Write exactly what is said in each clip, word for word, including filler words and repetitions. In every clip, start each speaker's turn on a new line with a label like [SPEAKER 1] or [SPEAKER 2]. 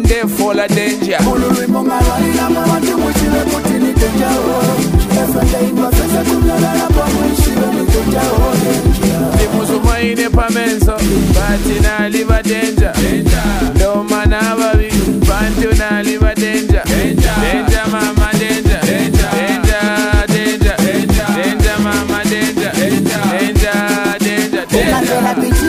[SPEAKER 1] they fall a danger. The Musuma in a pamenso, but in a liver danger. No man ever be, but you na liver danger. Danger, mama danger. Danger, danger, danger, danger, mama danger. Danger, danger, danger.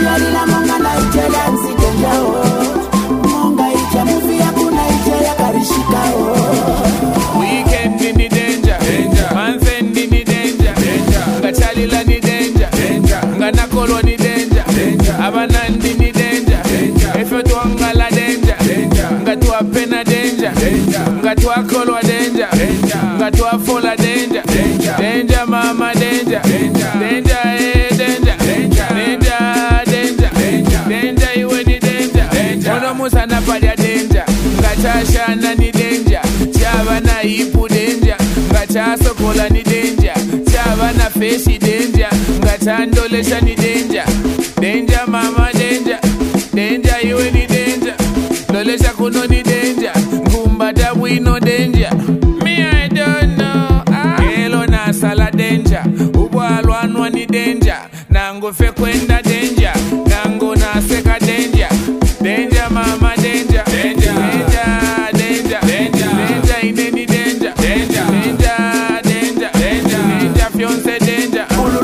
[SPEAKER 1] Weekend in the danger, month end in the danger, Gachalila ni danger, Ganakolo ni danger, Abanandi ni danger, Efetuangala danger, Gatua pena danger, Gatua kolwa danger, Gatua fola danger, danger mama danger, danger eh danger, danger, danger, danger iwe ni danger, Ono musa na padia danger, Gachasha na ni danger, Chava na ipu danger, Gachaso kola ni danger, Chava na fesi danger, Gachandolesha ni danger, danger mama danger, danger iwe ni danger, Dolesha kuno ni danger, Gumbata wino danger. Me I don't know, ah. Elo na sala danger, Ubo alwanwa ni danger, Nango fe kwenda danger, Nango na seka danger, danger mama danger, danger, danger, danger, danger, danger in any danger, danger, danger, danger, danger, danger fiance danger.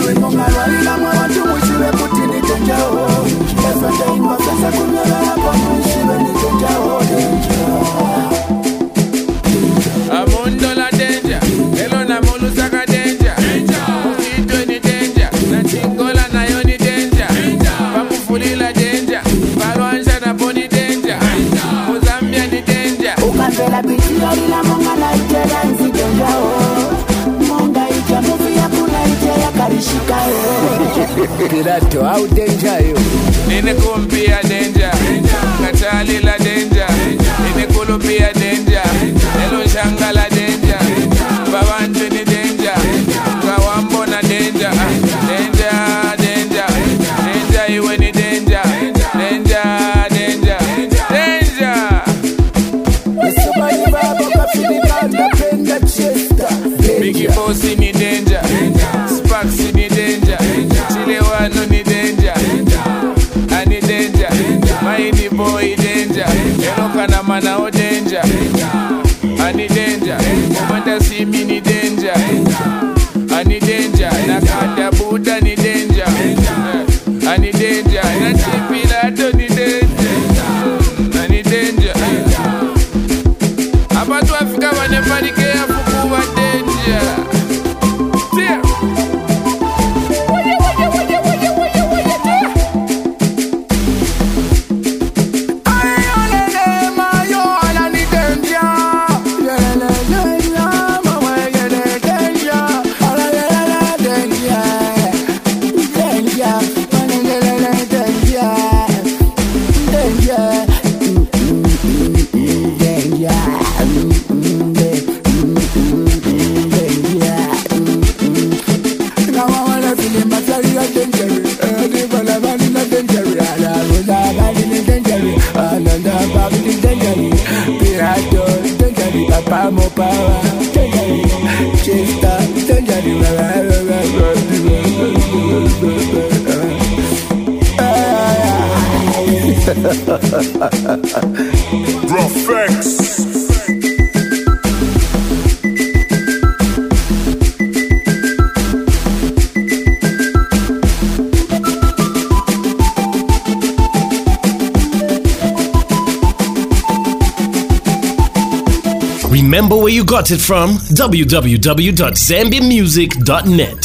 [SPEAKER 1] Amundola danger, Elona Molusaka danger, Mufito ni danger, Nachingola na yoni danger, Pamufulila danger, Balwansha na boni danger, Mozambia ni danger.
[SPEAKER 2] Ukapela biti yalila monga na ite dansi danger Monga ite mufi ya kuna ite ya karishika
[SPEAKER 3] Pirato au danger yo
[SPEAKER 1] Nene kumpia danger, Katalila danger, Nene kulupia danger, Elo shangala danger, Babantu ni danger, Kawambo na danger, danger, danger, danger iwe ni danger, danger, danger, danger.
[SPEAKER 3] Somebody baba kafini kanda penda chesta
[SPEAKER 1] Biggie Bossy ni danger, Spaxy ni danger, Chilewano ni danger, Ani danger, Mighty boy danger, Eloka na mana o danger, Ani danger, Umanda Simi ni danger, Ani danger, Nakanda Buddha ni danger, Ani danger, Nachipilato ni danger, Ani danger. Abatu Afrika wanefarike ya fukuwa danger. Tia.
[SPEAKER 3] Pamo power, chesta,
[SPEAKER 4] Graphics.
[SPEAKER 5] Remember where you got it from? w w w dot zambia music dot net.